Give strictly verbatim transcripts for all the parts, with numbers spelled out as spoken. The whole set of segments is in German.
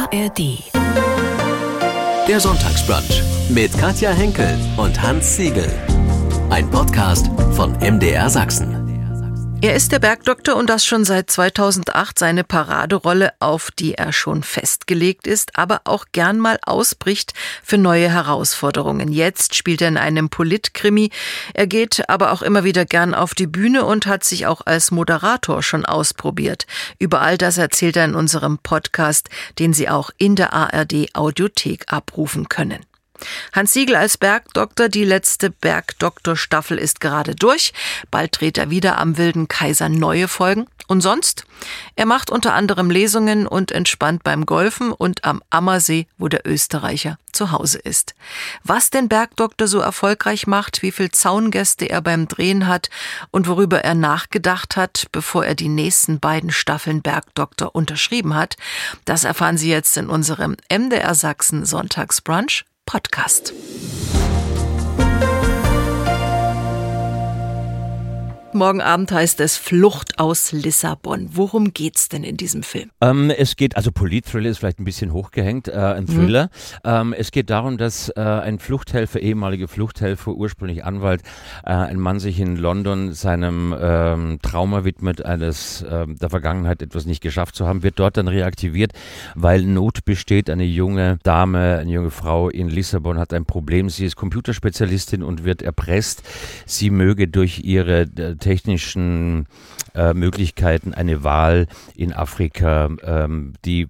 R D. Der Sonntagsbrunch mit Katja Henkel und Hans Siegel. Ein Podcast von M D R Sachsen. Er ist der Bergdoktor und das schon seit zweitausendacht seine Paraderolle, auf die er schon festgelegt ist, aber auch gern mal ausbricht für neue Herausforderungen. Jetzt spielt er in einem Politkrimi. Er geht aber auch immer wieder gern auf die Bühne und hat sich auch als Moderator schon ausprobiert. Über all das erzählt er in unserem Podcast, den Sie auch in der A R D Audiothek abrufen können. Hans Siegel als Bergdoktor, die letzte Bergdoktor-Staffel ist gerade durch. Bald dreht er wieder am Wilden Kaiser neue Folgen. Und sonst? Er macht unter anderem Lesungen und entspannt beim Golfen und am Ammersee, wo der Österreicher zu Hause ist. Was den Bergdoktor so erfolgreich macht, wie viel Zaungäste er beim Drehen hat und worüber er nachgedacht hat, bevor er die nächsten beiden Staffeln Bergdoktor unterschrieben hat, das erfahren Sie jetzt in unserem M D R Sachsen Sonntagsbrunch Podcast. Morgen Abend heißt es Flucht aus Lissabon. Worum geht's denn in diesem Film? Ähm, es geht, also Politthriller ist vielleicht ein bisschen hochgehängt, äh, ein Thriller. Mhm. Ähm, es geht darum, dass äh, ein Fluchthelfer, ehemaliger Fluchthelfer, ursprünglich Anwalt, äh, ein Mann sich in London seinem ähm, Trauma widmet, eines äh, der Vergangenheit etwas nicht geschafft zu haben, wird dort dann reaktiviert, weil Not besteht. Eine junge Dame, eine junge Frau in Lissabon hat ein Problem. Sie ist Computerspezialistin und wird erpresst, sie möge durch ihre äh, technischen äh, Möglichkeiten eine Wahl in Afrika, ähm, die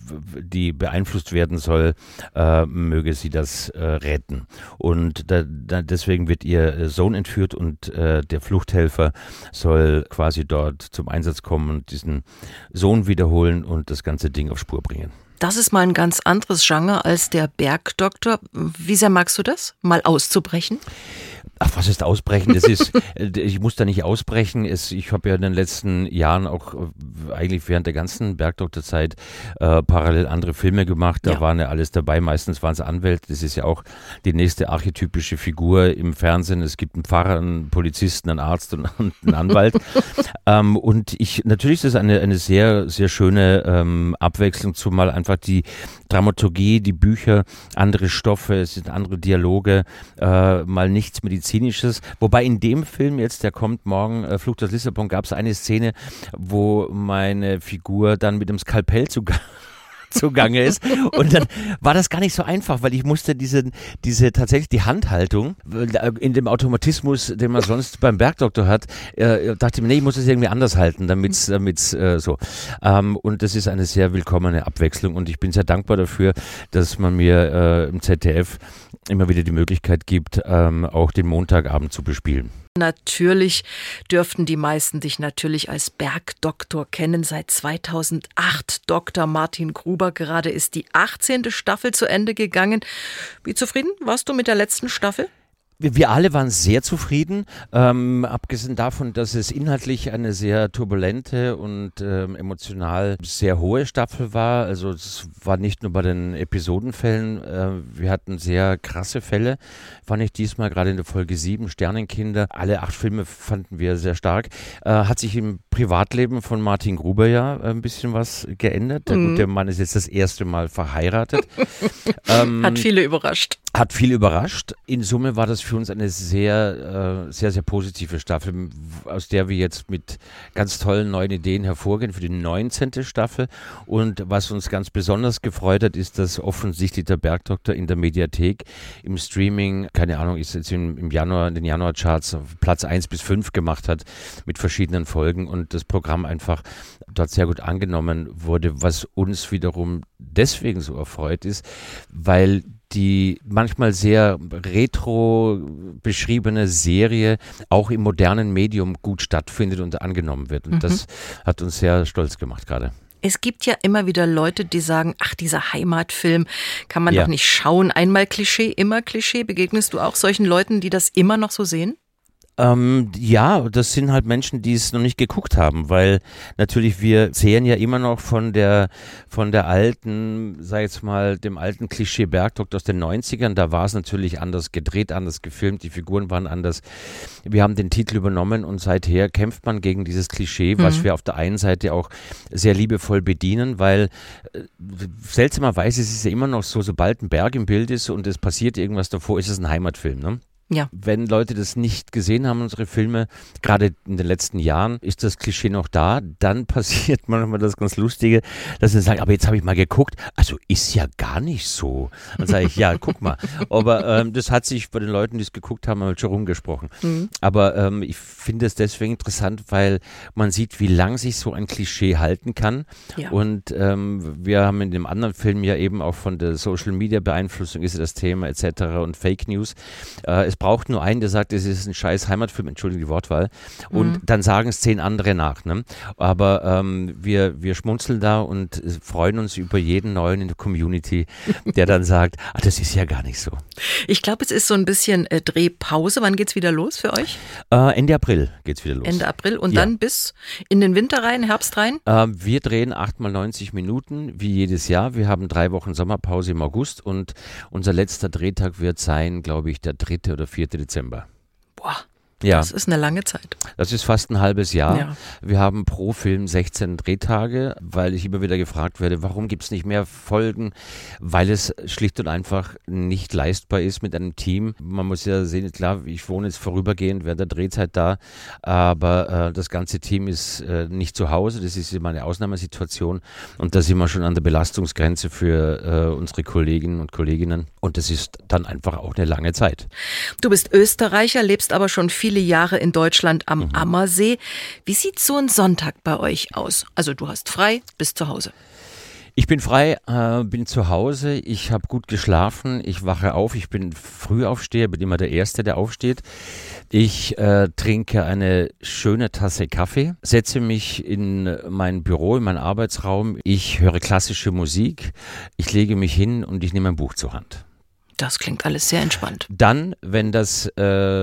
die beeinflusst werden soll, äh, möge sie das äh, retten. Und da, da deswegen wird ihr Sohn entführt und äh, der Fluchthelfer soll quasi dort zum Einsatz kommen und diesen Sohn wiederholen und das ganze Ding auf Spur bringen. Das ist mal ein ganz anderes Genre als der Bergdoktor. Wie sehr magst du das, mal auszubrechen? Ach, was ist ausbrechen? Das ist, ich muss da nicht ausbrechen. Es, ich habe ja in den letzten Jahren auch eigentlich während der ganzen Bergdoktorzeit äh, parallel andere Filme gemacht. Da ja. waren ja alles dabei. Meistens waren es Anwälte. Das ist ja auch die nächste archetypische Figur im Fernsehen. Es gibt einen Pfarrer, einen Polizisten, einen Arzt und, und einen Anwalt. ähm, und ich, natürlich ist es eine, eine sehr, sehr schöne ähm, Abwechslung, zumal einfach die Dramaturgie, die Bücher, andere Stoffe, es sind andere Dialoge, äh, mal nichts Medizinisches. Wobei in dem Film jetzt, der kommt morgen, äh, Flucht aus Lissabon, gab es eine Szene, wo meine Figur dann mit dem Skalpell zu zugange ist. Und dann war das gar nicht so einfach, weil ich musste diese, diese tatsächlich die Handhaltung in dem Automatismus, den man sonst beim Bergdoktor hat, äh, dachte mir, nee, ich muss es irgendwie anders halten, damit's, damit's äh, so. Ähm, und das ist eine sehr willkommene Abwechslung und ich bin sehr dankbar dafür, dass man mir äh, im Z D F immer wieder die Möglichkeit gibt, ähm, auch den Montagabend zu bespielen. Natürlich dürften die meisten dich natürlich als Bergdoktor kennen. Seit zweitausendacht Doktor Martin Gruber. Gerade ist die achtzehnte Staffel zu Ende gegangen. Wie zufrieden warst du mit der letzten Staffel? Wir alle waren sehr zufrieden, ähm, abgesehen davon, dass es inhaltlich eine sehr turbulente und ähm, emotional sehr hohe Staffel war. Also es war nicht nur bei den Episodenfällen, äh, wir hatten sehr krasse Fälle, fand ich diesmal, gerade in der Folge sieben, Sternenkinder. Alle acht Filme fanden wir sehr stark. Äh, hat sich im Privatleben von Martin Gruber ja ein bisschen was geändert. Der mhm. gute Mann ist jetzt das erste Mal verheiratet. ähm, hat viele überrascht. Hat viel überrascht. In Summe war das für uns eine sehr, äh, sehr, sehr positive Staffel, aus der wir jetzt mit ganz tollen neuen Ideen hervorgehen für die neunzehnte Staffel. Und was uns ganz besonders gefreut hat, ist, dass offensichtlich der Bergdoktor in der Mediathek im Streaming, keine Ahnung, ist jetzt im, im Januar, in den Januarcharts auf Platz eins bis fünf gemacht hat mit verschiedenen Folgen und das Programm einfach dort sehr gut angenommen wurde, was uns wiederum deswegen so erfreut ist, weil die manchmal sehr retro beschriebene Serie auch im modernen Medium gut stattfindet und angenommen wird. Und mhm. das hat uns sehr stolz gemacht gerade. Es gibt ja immer wieder Leute, die sagen, ach, dieser Heimatfilm kann man ja. doch nicht schauen. Einmal Klischee, immer Klischee. Begegnest du auch solchen Leuten, die das immer noch so sehen? Ähm, ja, das sind halt Menschen, die es noch nicht geguckt haben, weil natürlich wir sehen ja immer noch von der von der alten, sag ich jetzt mal, dem alten Klischee Bergdoktor aus den neunzigern, da war es natürlich anders gedreht, anders gefilmt, die Figuren waren anders. Wir haben den Titel übernommen und seither kämpft man gegen dieses Klischee, was mhm. wir auf der einen Seite auch sehr liebevoll bedienen, weil äh, seltsamerweise ist es ja immer noch so, sobald ein Berg im Bild ist und es passiert irgendwas davor, ist es ein Heimatfilm, ne? Ja. Wenn Leute das nicht gesehen haben, unsere Filme, gerade in den letzten Jahren, ist das Klischee noch da, dann passiert manchmal das ganz Lustige, dass sie sagen, aber jetzt habe ich mal geguckt, also ist ja gar nicht so. Dann sage ich, ja, guck mal. Aber ähm, das hat sich bei den Leuten, die es geguckt haben, halt schon rumgesprochen. Mhm. Aber ähm, ich finde es deswegen interessant, weil man sieht, wie lang sich so ein Klischee halten kann. Ja. Und ähm, wir haben in dem anderen Film ja eben auch von der Social-Media-Beeinflussung ist ja das Thema et cetera und Fake News. Äh, es braucht nur einen, der sagt, es ist ein scheiß Heimatfilm, entschuldige die Wortwahl, und mhm. dann sagen es zehn andere nach. Ne? Aber ähm, wir, wir schmunzeln da und freuen uns über jeden Neuen in der Community, der dann sagt, ah, das ist ja gar nicht so. Ich glaube, es ist so ein bisschen äh, Drehpause. Wann geht's wieder los für euch? Äh, Ende April geht's wieder los. Ende April und ja. dann bis in den Winter rein, Herbst rein? Äh, wir drehen acht mal neunzig Minuten, wie jedes Jahr. Wir haben drei Wochen Sommerpause im August und unser letzter Drehtag wird sein, glaube ich, der dritte oder vierte Dezember. Boah, ja. Das ist eine lange Zeit. Das ist fast ein halbes Jahr. Ja. Wir haben pro Film sechzehn Drehtage, weil ich immer wieder gefragt werde, warum gibt es nicht mehr Folgen? Weil es schlicht und einfach nicht leistbar ist mit einem Team. Man muss ja sehen, klar, ich wohne jetzt vorübergehend während der Drehzeit da, aber äh, das ganze Team ist äh, nicht zu Hause. Das ist immer eine Ausnahmesituation und da sind wir schon an der Belastungsgrenze für äh, unsere Kolleginnen und Kolleginnen und das ist dann einfach auch eine lange Zeit. Du bist Österreicher, lebst aber schon viel viele Jahre in Deutschland am mhm. Ammersee. Wie sieht so ein Sonntag bei euch aus? Also du hast frei, bist zu Hause. Ich bin frei, äh, bin zu Hause, ich habe gut geschlafen, ich wache auf, ich bin Frühaufsteher, bin immer der Erste, der aufsteht. Ich äh, trinke eine schöne Tasse Kaffee, setze mich in mein Büro, in meinen Arbeitsraum, ich höre klassische Musik, ich lege mich hin und ich nehme ein Buch zur Hand. Das klingt alles sehr entspannt. Dann, wenn das, äh,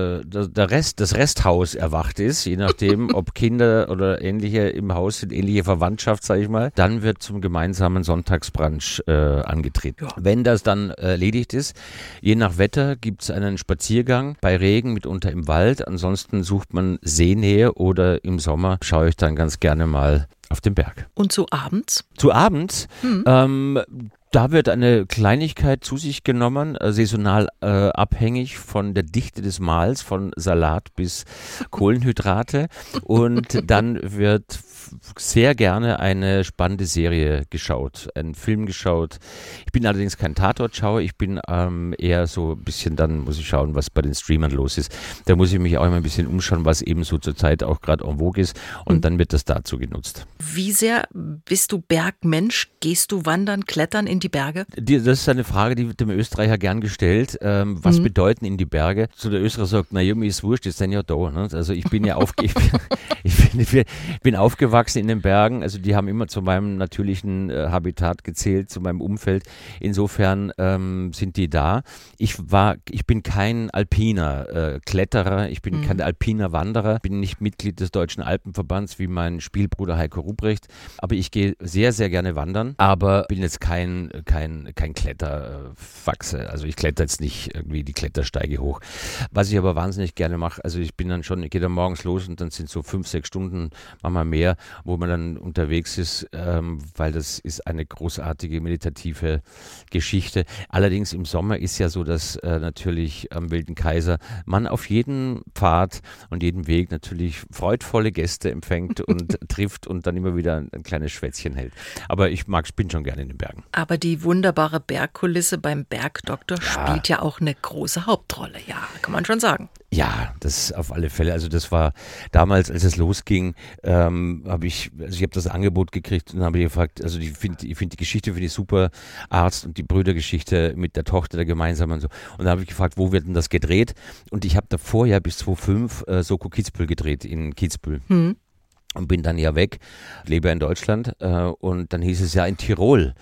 der Rest, das Resthaus erwacht ist, je nachdem, ob Kinder oder ähnliche im Haus sind, ähnliche Verwandtschaft, sage ich mal, dann wird zum gemeinsamen Sonntagsbrunch äh, angetreten. Ja. Wenn das dann erledigt ist, je nach Wetter gibt es einen Spaziergang, bei Regen mitunter im Wald, ansonsten sucht man Seenähe oder im Sommer schaue ich dann ganz gerne mal auf den Berg. Und zu abends? Zu abends? Hm. Ähm, Da wird eine Kleinigkeit zu sich genommen, äh, saisonal äh, abhängig von der Dichte des Mahls, von Salat bis Kohlenhydrate. Und dann wird f- sehr gerne eine spannende Serie geschaut, einen Film geschaut. Ich bin allerdings kein Tatortschauer, ich bin ähm, eher so ein bisschen, dann muss ich schauen, was bei den Streamern los ist. Da muss ich mich auch immer ein bisschen umschauen, was eben so zur Zeit auch gerade en vogue ist. Und mhm. dann wird das dazu genutzt. Wie sehr bist du Bergmensch? Gehst du wandern, klettern in die Berge? Die, das ist eine Frage, die wird dem Österreicher gern gestellt. Ähm, was mhm. bedeuten in die Berge? So der Österreicher sagt, na ja, mir ist wurscht, ist dann ja da. Ne? Also ich bin ja auf, ich, bin, ich, bin, ich bin aufgewachsen in den Bergen. Also die haben immer zu meinem natürlichen äh, Habitat gezählt, zu meinem Umfeld. Insofern ähm, sind die da. Ich war, ich bin kein alpiner äh, Kletterer, ich bin mhm. kein alpiner Wanderer, bin nicht Mitglied des Deutschen Alpenverbands wie mein Spielbruder Heiko Ruprecht. Aber ich gehe sehr, sehr gerne wandern. Aber bin jetzt kein kein, kein Kletterwachse. Also ich kletter jetzt nicht irgendwie die Klettersteige hoch. Was ich aber wahnsinnig gerne mache, also ich bin dann schon, ich gehe dann morgens los und dann sind so fünf, sechs Stunden, manchmal mehr, wo man dann unterwegs ist, ähm, weil das ist eine großartige meditative Geschichte. Allerdings im Sommer ist ja so, dass äh, natürlich am Wilden Kaiser man auf jeden Pfad und jeden Weg natürlich freudvolle Gäste empfängt und trifft und dann immer wieder ein, ein kleines Schwätzchen hält. Aber ich mag, bin schon gerne in den Bergen. Aber die wunderbare Bergkulisse beim Bergdoktor ja. spielt ja auch eine große Hauptrolle. Ja, kann man schon sagen. Ja, das auf alle Fälle. Also das war damals, als es losging, ähm, habe ich, also ich habe das Angebot gekriegt und habe gefragt, also ich finde ich find die Geschichte finde ich super, Arzt und die Brüdergeschichte mit der Tochter der gemeinsamen und so. Und da habe ich gefragt, wo wird denn das gedreht? Und ich habe davor ja bis zweitausendfünf äh, Soko Kitzbühel gedreht in Kitzbühel. Hm. Und bin dann ja weg, lebe in Deutschland äh, und dann hieß es ja in Tirol.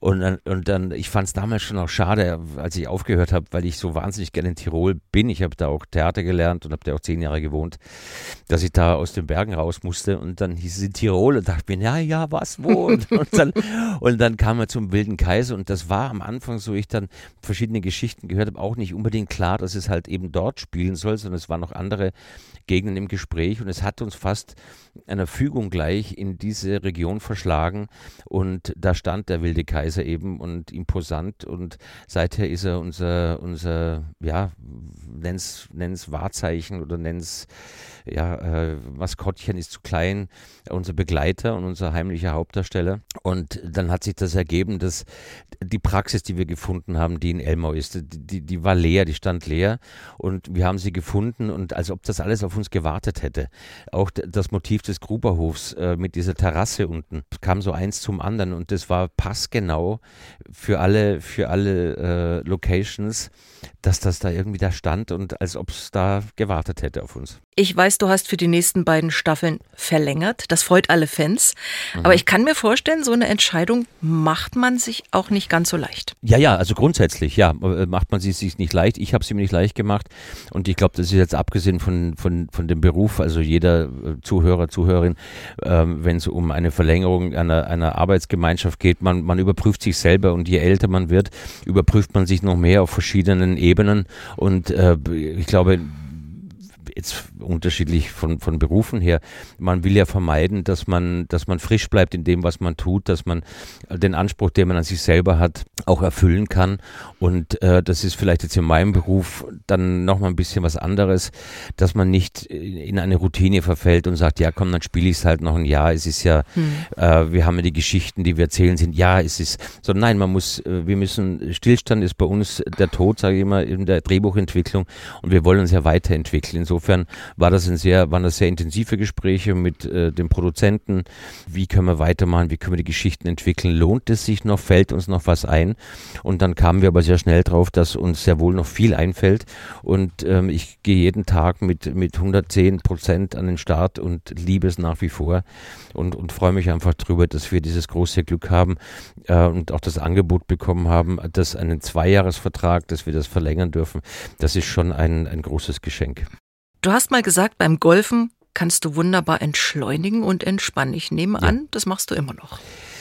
Und dann, und dann ich fand es damals schon auch schade, als ich aufgehört habe, weil ich so wahnsinnig gerne in Tirol bin. Ich habe da auch Theater gelernt und habe da auch zehn Jahre gewohnt, dass ich da aus den Bergen raus musste. Und dann hieß es in Tirol und dachte mir, ja, ja, was, wo? Und, und, dann, und dann kam er zum Wilden Kaiser und das war am Anfang so, ich dann verschiedene Geschichten gehört habe, auch nicht unbedingt klar, dass es halt eben dort spielen soll, sondern es waren noch andere Gegenden im Gespräch und es hat uns fast einer Fügung gleich in diese Region verschlagen und da stand der Wilde Kaiser eben und imposant und seither ist er unser, unser ja, nenn's, nenn's Wahrzeichen oder nenn's ja, äh, Maskottchen ist zu klein, unser Begleiter und unser heimlicher Hauptdarsteller. Und dann hat sich das ergeben, dass die Praxis, die wir gefunden haben, die in Elmau ist, die, die, die war leer, die stand leer und wir haben sie gefunden und als ob das alles auf uns gewartet hätte. Auch das Motiv des Gruberhofs äh, mit dieser Terrasse unten kam so eins zum anderen und das war passgenau für alle, für alle äh, Locations, dass das da irgendwie da stand und als ob es da gewartet hätte auf uns. Ich weiß, du hast für die nächsten beiden Staffeln verlängert. Das freut alle Fans. Mhm. Aber ich kann mir vorstellen, so eine Entscheidung macht man sich auch nicht ganz so leicht. Ja, ja, also grundsätzlich, ja, macht man sie sich nicht leicht. Ich habe sie mir nicht leicht gemacht. Und ich glaube, das ist jetzt abgesehen von, von, von dem Beruf, also jeder Zuhörer, Zuhörerin, ähm, wenn es um eine Verlängerung einer, einer Arbeitsgemeinschaft geht, man, man überprüft sich selber und je älter man wird, überprüft man sich noch mehr auf verschiedenen Ebenen. Und äh, ich glaube, jetzt unterschiedlich von, von Berufen her. Man will ja vermeiden, dass man, dass man frisch bleibt in dem, was man tut, dass man den Anspruch, den man an sich selber hat, auch erfüllen kann. Und äh, das ist vielleicht jetzt in meinem Beruf dann nochmal ein bisschen was anderes, dass man nicht in eine Routine verfällt und sagt, ja komm, dann spiele ich es halt noch ein Jahr. Es ist ja, hm. äh, wir haben ja die Geschichten, die wir erzählen, sind, ja, es ist, so nein, man muss, äh, wir müssen, Stillstand ist bei uns der Tod, sage ich immer, in der Drehbuchentwicklung und wir wollen uns ja weiterentwickeln. Insofern war das ein sehr, waren das sehr intensive Gespräche mit äh, dem Produzenten. Wie können wir weitermachen? Wie können wir die Geschichten entwickeln? Lohnt es sich noch? Fällt uns noch was ein? Und dann kamen wir aber sehr schnell drauf, dass uns sehr wohl noch viel einfällt. Und ähm, ich gehe jeden Tag mit, mit hundertzehn Prozent an den Start und liebe es nach wie vor. Und, und freue mich einfach drüber, dass wir dieses große Glück haben äh, und auch das Angebot bekommen haben, dass einen Zweijahresvertrag, dass wir das verlängern dürfen. Das ist schon ein, ein großes Geschenk. Du hast mal gesagt, beim Golfen kannst du wunderbar entschleunigen und entspannen. Ich nehme ja. an, das machst du immer noch.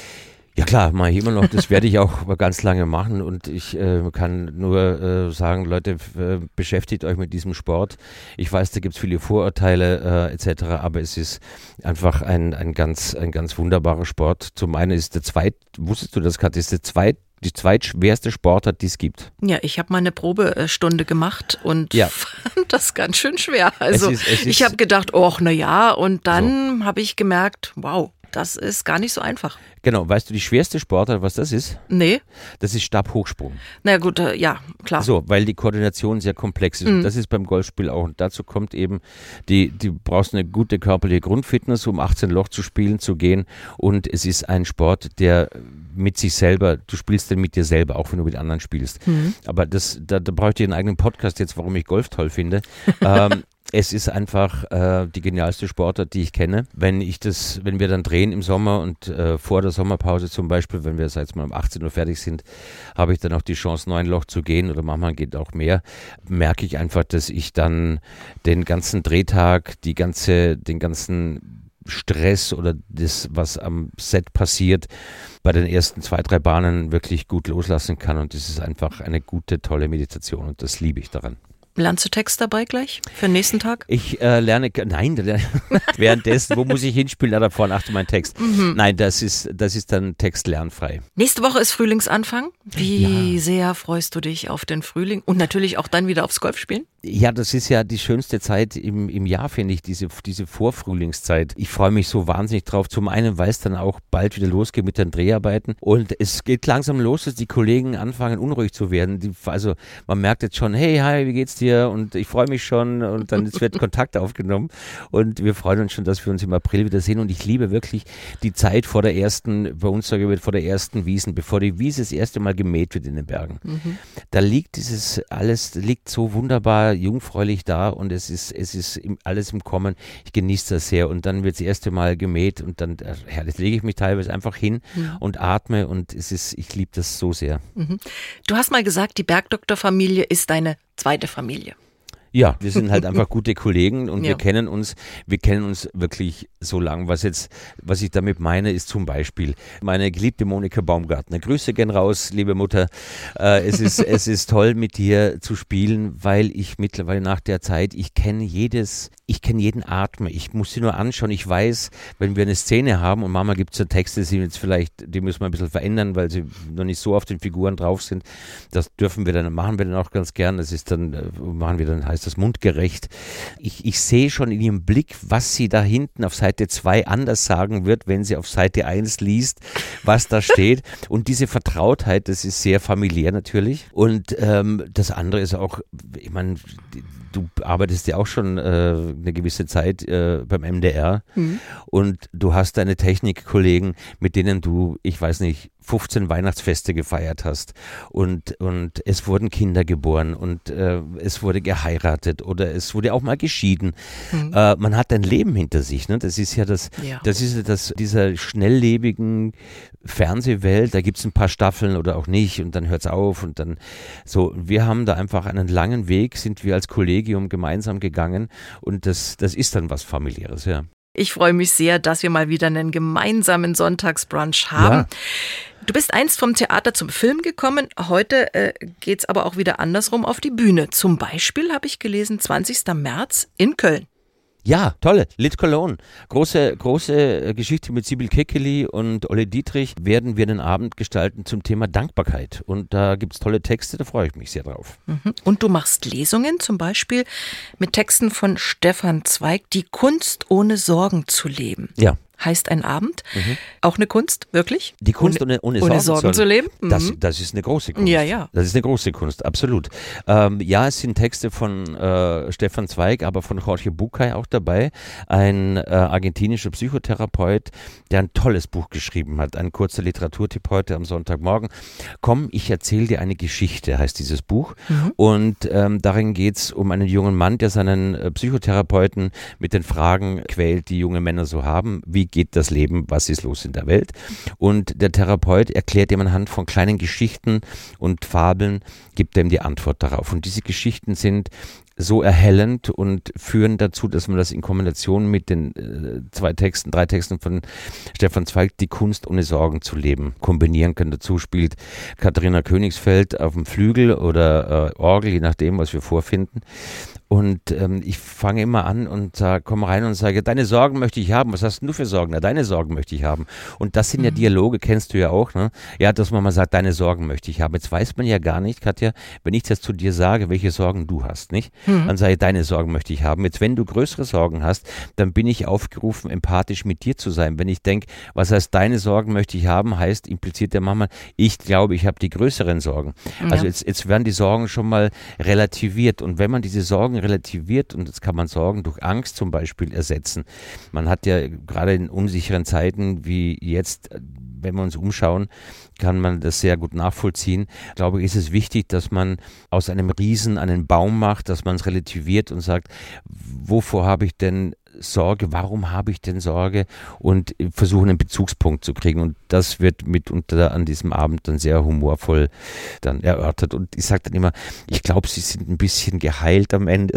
Ja klar, mache ich immer noch. Das werde ich auch ganz lange machen und ich äh, kann nur äh, sagen, Leute, äh, beschäftigt euch mit diesem Sport. Ich weiß, da gibt es viele Vorurteile äh, et cetera, aber es ist einfach ein, ein, ganz, ein ganz wunderbarer Sport. Zum einen ist der zweit, wusstest du das, Katja, ist der zweit die zweitschwerste Sportart, die es gibt. Ja, ich habe mal eine Probestunde gemacht und ja. fand das ganz schön schwer. Also es ist, es ist, ich habe gedacht, oh, na ja, und dann so. habe ich gemerkt, wow, das ist gar nicht so einfach. Genau, weißt du, die schwerste Sportart, was das ist? Nee. Das ist Stabhochsprung. Na gut, äh, ja, klar. So, weil die Koordination sehr komplex ist. Mhm. Und das ist beim Golfspiel auch. Und dazu kommt eben, die, die brauchst eine gute körperliche Grundfitness, um achtzehn Loch zu spielen, zu gehen. Und es ist ein Sport, der mit sich selber, du spielst den mit dir selber, auch wenn du mit anderen spielst. Mhm. Aber das, da, da brauche ich dir einen eigenen Podcast jetzt, warum ich Golf toll finde. ähm, Es ist einfach äh, die genialste Sportart, die ich kenne. Wenn ich das, wenn wir dann drehen im Sommer und äh, vor der Sommerpause zum Beispiel, wenn wir jetzt mal um achtzehn Uhr fertig sind, habe ich dann auch die Chance, neun Loch zu gehen oder manchmal geht auch mehr, merke ich einfach, dass ich dann den ganzen Drehtag, die ganze, den ganzen Stress oder das, was am Set passiert, bei den ersten zwei, drei Bahnen wirklich gut loslassen kann und das ist einfach eine gute, tolle Meditation und das liebe ich daran. Lernst du Text dabei gleich für den nächsten Tag? Ich äh, lerne, nein, währenddessen, wo muss ich hinspielen? Da davor, achte mein Text. Mhm. Nein, das ist, das ist dann Text lernfrei. Nächste Woche ist Frühlingsanfang. Wie ja. sehr freust du dich auf den Frühling und natürlich auch dann wieder aufs Golfspielen? Ja, das ist ja die schönste Zeit im, im Jahr, finde ich, diese, diese Vorfrühlingszeit. Ich freue mich so wahnsinnig drauf. Zum einen, weil es dann auch bald wieder losgeht mit den Dreharbeiten und es geht langsam los, dass die Kollegen anfangen unruhig zu werden. Die, also man merkt jetzt schon, hey, hi, wie geht's dir? Und ich freue mich schon und dann wird Kontakt aufgenommen und wir freuen uns schon, dass wir uns im April wieder sehen und ich liebe wirklich die Zeit vor der ersten, bei uns sage ich, vor der ersten Wiesen, bevor die Wiese das erste Mal gemäht wird in den Bergen. Mhm. Da liegt dieses alles, liegt so wunderbar sehr jungfräulich da und es ist, es ist alles im Kommen. Ich genieße das sehr und dann wird das erste Mal gemäht und dann ja, das lege ich mich teilweise einfach hin mhm. und atme und es ist, ich liebe das so sehr. Mhm. Du hast mal gesagt, die Bergdoktor-Familie ist deine zweite Familie. Ja, wir sind halt einfach gute Kollegen und ja. wir kennen uns, wir kennen uns wirklich so lang. Was jetzt, was ich damit meine, ist zum Beispiel meine geliebte Monika Baumgartner. Grüße gehen raus, liebe Mutter. Äh, es ist, es ist toll, mit dir zu spielen, weil ich mittlerweile nach der Zeit, ich kenne jedes, ich kenne jeden Atmer. Ich muss sie nur anschauen. Ich weiß, wenn wir eine Szene haben und Mama gibt so Texte, die jetzt vielleicht, die müssen wir ein bisschen verändern, weil sie noch nicht so auf den Figuren drauf sind. Das dürfen wir dann, machen wir dann auch ganz gern. Das ist dann, machen wir dann, heißt das mundgerecht. Ich, ich sehe schon in ihrem Blick, was sie da hinten auf Seite zwei anders sagen wird, wenn sie auf Seite eins liest, was da steht. Und diese Vertrautheit, das ist sehr familiär natürlich. Und ähm, das andere ist auch, ich meine, du arbeitest ja auch schon äh, eine gewisse Zeit äh, beim M D R mhm. und du hast deine Technikkollegen, mit denen du, ich weiß nicht, fünfzehn Weihnachtsfeste gefeiert hast und, und es wurden Kinder geboren und äh, es wurde geheiratet oder es wurde auch mal geschieden. Mhm. Äh, man hat ein Leben hinter sich, ne? Das ist ja das, ja. das ist ja das, dieser schnelllebigen Fernsehwelt, da gibt es ein paar Staffeln oder auch nicht und dann hört es auf und dann so. Wir haben da einfach einen langen Weg, sind wir als Kollegium gemeinsam gegangen und das, das ist dann was Familiäres, ja. Ich freue mich sehr, dass wir mal wieder einen gemeinsamen Sonntagsbrunch haben. Ja. Du bist einst vom Theater zum Film gekommen. Heute äh, geht's aber auch wieder andersrum auf die Bühne. Zum Beispiel habe ich gelesen, zwanzigsten März in Köln. Ja, tolle. Lit Cologne. Große, große Geschichte mit Sibyl Kekeli und Olle Dietrich werden wir den Abend gestalten zum Thema Dankbarkeit. Und da gibt's tolle Texte, da freue ich mich sehr drauf. Und du machst Lesungen, zum Beispiel mit Texten von Stefan Zweig, die Kunst ohne Sorgen zu leben. Ja. Heißt ein Abend. Mhm. Auch eine Kunst, wirklich? Die Kunst ohne, ohne, ohne Sorgen, Sorgen zu leben? Mhm. Das, das ist eine große Kunst. Ja, ja. Das ist eine große Kunst, absolut. Ähm, ja, es sind Texte von äh, Stefan Zweig, aber von Jorge Bucay auch dabei. Ein äh, argentinischer Psychotherapeut, der ein tolles Buch geschrieben hat. Ein kurzer Literaturtipp heute am Sonntagmorgen. Komm, ich erzähle dir eine Geschichte, heißt dieses Buch. Mhm. Und ähm, darin geht es um einen jungen Mann, der seinen äh, Psychotherapeuten mit den Fragen quält, die junge Männer so haben. Wie geht das Leben, was ist los in der Welt? Und der Therapeut erklärt ihm anhand von kleinen Geschichten und Fabeln, gibt ihm die Antwort darauf. Und diese Geschichten sind so erhellend und führen dazu, dass man das in Kombination mit den äh, zwei Texten, drei Texten von Stefan Zweig, die Kunst ohne Sorgen zu leben, kombinieren kann. Dazu spielt Katharina Königsfeld auf dem Flügel oder äh, Orgel, je nachdem, was wir vorfinden. Und ähm, ich fange immer an und sag, komme rein und sage, deine Sorgen möchte ich haben. Was hast denn du für Sorgen? Na, deine Sorgen möchte ich haben. Und das sind mhm. ja Dialoge, kennst du ja auch, ne? Ja, dass man mal sagt, deine Sorgen möchte ich haben. Jetzt weiß man ja gar nicht, Katja, wenn ich jetzt zu dir sage, welche Sorgen du hast, nicht? Mhm. Dann sage ich, deine Sorgen möchte ich haben. Jetzt, wenn du größere Sorgen hast, dann bin ich aufgerufen, empathisch mit dir zu sein. Wenn ich denke, was heißt, deine Sorgen möchte ich haben, heißt, impliziert der Mama, ich glaube, ich habe die größeren Sorgen. Ja. Also jetzt, jetzt werden die Sorgen schon mal relativiert. Und wenn man diese Sorgen relativiert, und das kann man Sorgen durch Angst zum Beispiel ersetzen. Man hat ja gerade in unsicheren Zeiten wie jetzt, wenn wir uns umschauen, kann man das sehr gut nachvollziehen. Ich glaube, ist es wichtig, dass man aus einem Riesen einen Baum macht, dass man es relativiert und sagt, wovor habe ich denn Sorge, warum habe ich denn Sorge und versuchen einen Bezugspunkt zu kriegen und das wird mitunter an diesem Abend dann sehr humorvoll dann erörtert und ich sage dann immer, ich glaube, sie sind ein bisschen geheilt am Ende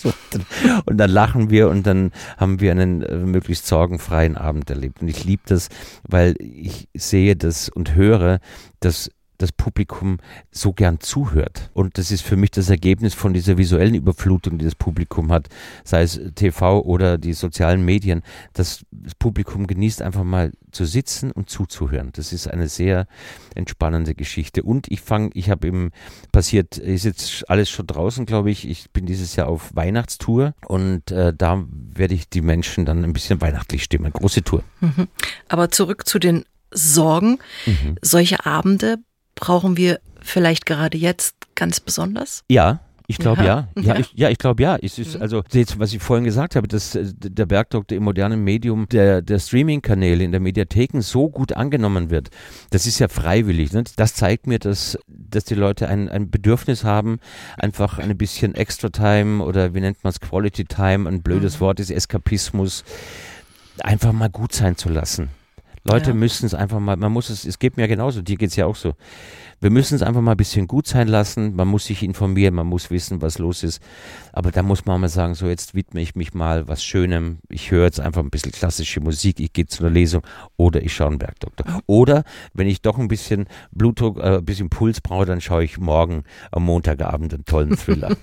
und dann lachen wir und dann haben wir einen äh, möglichst sorgenfreien Abend erlebt und ich liebe das, weil ich sehe das und höre, dass das Publikum so gern zuhört. Und das ist für mich das Ergebnis von dieser visuellen Überflutung, die das Publikum hat, sei es T V oder die sozialen Medien. Das, das Publikum genießt einfach mal zu sitzen und zuzuhören. Das ist eine sehr entspannende Geschichte. Und ich fange, ich habe eben passiert, ist jetzt alles schon draußen, glaube ich. Ich bin dieses Jahr auf Weihnachtstour und äh, da werde ich die Menschen dann ein bisschen weihnachtlich stimmen. Große Tour. Mhm. Aber zurück zu den Sorgen. Mhm. Solche Abende brauchen wir vielleicht gerade jetzt ganz besonders? Ja, Ich glaube ja. Ja. Ja, Ja. ich, ja, ich glaube ja. Es ist, also, jetzt, was ich vorhin gesagt habe, dass äh, der Bergdoktor im modernen Medium der, der Streaming-Kanäle in der Mediatheken so gut angenommen wird, das ist ja freiwillig. Ne? Das zeigt mir, dass, dass die Leute ein, ein Bedürfnis haben, einfach ein bisschen Extra-Time oder wie nennt man es, Quality-Time, ein blödes Mhm. Wort ist Eskapismus, einfach mal gut sein zu lassen. Leute Ja. müssen es einfach mal, man muss es, es geht mir genauso, dir geht es ja auch so. Wir müssen es einfach mal ein bisschen gut sein lassen, man muss sich informieren, man muss wissen, was los ist. Aber da muss man mal sagen, so jetzt widme ich mich mal was Schönem, ich höre jetzt einfach ein bisschen klassische Musik, ich gehe zu einer Lesung oder ich schaue einen Bergdoktor. Oder wenn ich doch ein bisschen Blutdruck, äh, ein bisschen Puls brauche, dann schaue ich morgen am Montagabend einen tollen Thriller.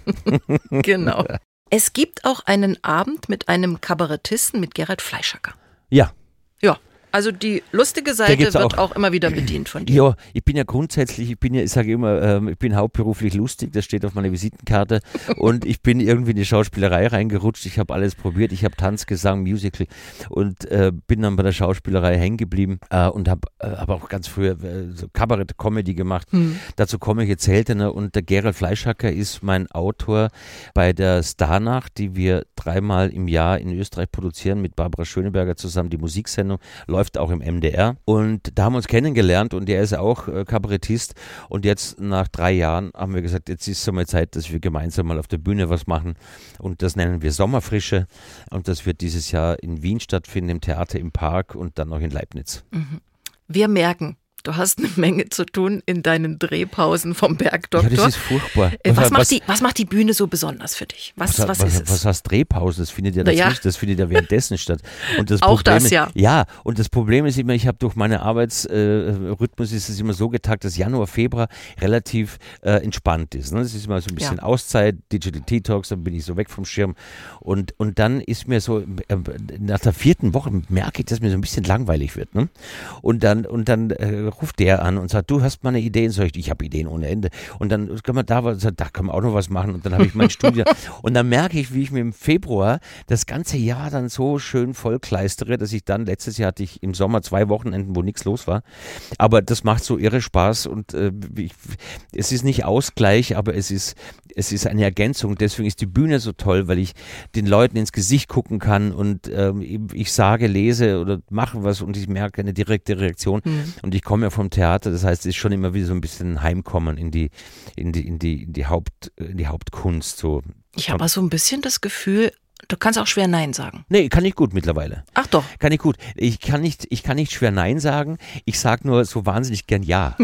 Genau. Es gibt auch einen Abend mit einem Kabarettisten, mit Gerald Fleischacker. Ja. Ja, also die lustige Seite gibt's wird auch. auch immer wieder bedient von dir. Ja, ich bin ja grundsätzlich, ich bin ja, ich sage immer, ähm, ich bin hauptberuflich lustig, das steht auf meiner Visitenkarte und ich bin irgendwie in die Schauspielerei reingerutscht, ich habe alles probiert, ich habe Tanz, Gesang, Musical und äh, bin dann bei der Schauspielerei hängen geblieben äh, und habe äh, hab auch ganz früher äh, so Kabarett-Comedy gemacht. Hm. Dazu komme ich jetzt seltener und der Gerald Fleischacker ist mein Autor bei der Starnacht, die wir dreimal im Jahr in Österreich produzieren mit Barbara Schöneberger zusammen, die Musiksendung läuft auch im M D R und da haben wir uns kennengelernt und er ist auch äh, Kabarettist und jetzt nach drei Jahren haben wir gesagt, jetzt ist es mal Zeit, dass wir gemeinsam mal auf der Bühne was machen und das nennen wir Sommerfrische und das wird dieses Jahr in Wien stattfinden, im Theater im Park und dann noch in Leibniz. Wir merken, du hast eine Menge zu tun in deinen Drehpausen vom Bergdoktor. Ja, das ist furchtbar. Äh, was, Was- macht was- die, was macht die Bühne so besonders für dich? Was, was, was, ist es? was heißt Drehpause? Das findet ja Na ja. dazwischen, das findet ja währenddessen statt. Und das Auch Problem das, ist, ja. Ja, und das Problem ist immer, ich habe durch meinen Arbeitsrhythmus ist es immer so getagt, dass Januar, Februar relativ äh, entspannt ist. Ne? Das ist immer so ein bisschen Ja. Auszeit, Digital Detox, dann bin ich so weg vom Schirm. Und, und dann ist mir so, äh, nach der vierten Woche merke ich, dass mir so ein bisschen langweilig wird. Ne? Und dann, und dann äh, ruft der an und sagt, du hast mal eine Idee. Und sag ich, ich habe Ideen ohne Ende. Und dann kann man da, was- da kann man auch noch was machen. Und dann habe ich mein Studio. Und dann merke ich, wie ich mir im Februar das ganze Jahr dann so schön vollkleistere, dass ich dann, letztes Jahr hatte ich im Sommer zwei Wochenenden, wo nichts los war. Aber das macht so irre Spaß und äh, ich, es ist nicht Ausgleich, aber es ist, es ist eine Ergänzung. Deswegen ist die Bühne so toll, weil ich den Leuten ins Gesicht gucken kann und ähm, ich sage, lese oder mache was und ich merke eine direkte Reaktion. Mhm. Und ich komme ja vom Theater, das heißt, es ist schon immer wieder so ein bisschen ein Heimkommen in die, in die, in die, in die Haupt, in die Hauptkunst. So. Ich habe so ein bisschen das Gefühl, du kannst auch schwer Nein sagen. Nee, kann ich gut mittlerweile. Ach doch. Kann ich gut. Ich kann nicht, ich kann nicht schwer Nein sagen. Ich sage nur so wahnsinnig gern Ja.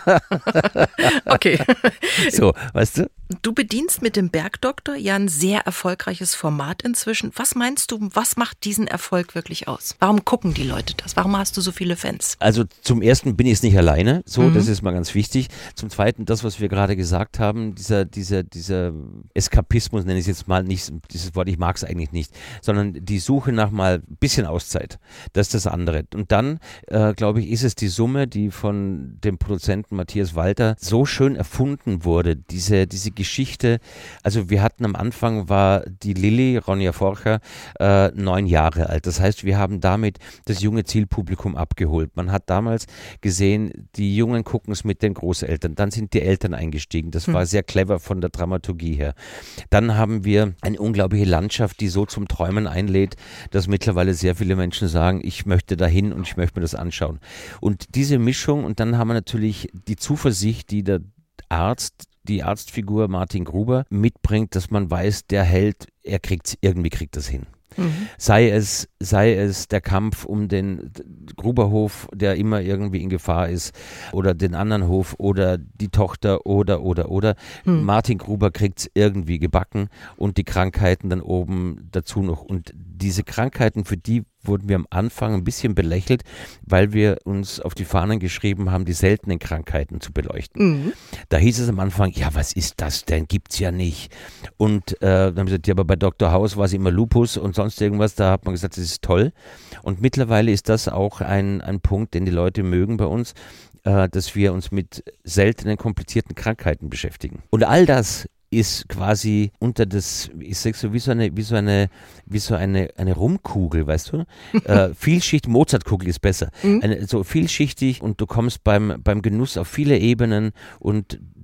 Okay. So, weißt du? Du bedienst mit dem Bergdoktor ja ein sehr erfolgreiches Format inzwischen. Was meinst du, was macht diesen Erfolg wirklich aus? Warum gucken die Leute das? Warum hast du so viele Fans? Also zum ersten bin ich es nicht alleine, so, Mhm. das ist mal ganz wichtig. Zum zweiten, das, was wir gerade gesagt haben, dieser, dieser, dieser Eskapismus, nenne ich es jetzt mal nicht, dieses Wort, ich mag es eigentlich nicht, sondern die Suche nach mal ein bisschen Auszeit. Das ist das andere. Und dann, äh, glaube ich, ist es die Summe, die von dem Produzenten Matthias Walter so schön erfunden wurde, diese, diese Geschichte. Also wir hatten am Anfang, war die Lilly, Ronja Forcher, äh, neun Jahre alt. Das heißt, wir haben damit das junge Zielpublikum abgeholt. Man hat damals gesehen, die Jungen gucken es mit den Großeltern. Dann sind die Eltern eingestiegen. Das war sehr clever von der Dramaturgie her. Dann haben wir eine unglaubliche Landschaft, die so zum Träumen einlädt, dass mittlerweile sehr viele Menschen sagen, ich möchte dahin und ich möchte mir das anschauen. Und diese Mischung, und dann haben wir natürlich die Zuversicht, die der Arzt, die Arztfigur Martin Gruber mitbringt, dass man weiß, der Held, er kriegt irgendwie kriegt das hin. Mhm. Sei es, sei es der Kampf um den Gruberhof, der immer irgendwie in Gefahr ist, oder den anderen Hof oder die Tochter oder, oder, oder. Mhm. Martin Gruber kriegt es irgendwie gebacken und die Krankheiten dann oben dazu noch. Und diese Krankheiten, für die wurden wir am Anfang ein bisschen belächelt, weil wir uns auf die Fahnen geschrieben haben, die seltenen Krankheiten zu beleuchten. Mhm. Da hieß es am Anfang, ja, was ist das denn? Gibt's ja nicht. Und äh, dann haben wir gesagt, ja, aber bei Doktor House war es immer Lupus und sonst irgendwas. Da hat man gesagt, das ist toll. Und mittlerweile ist das auch ein, ein Punkt, den die Leute mögen bei uns, äh, dass wir uns mit seltenen, komplizierten Krankheiten beschäftigen. Und all das ist quasi unter das, ich sag so, wie so eine, wie so eine, wie so eine, eine Rumkugel, weißt du? äh, vielschichtig, Mozartkugel ist besser. Mhm. Eine, so vielschichtig und du kommst beim, beim Genuss auf viele Ebenen und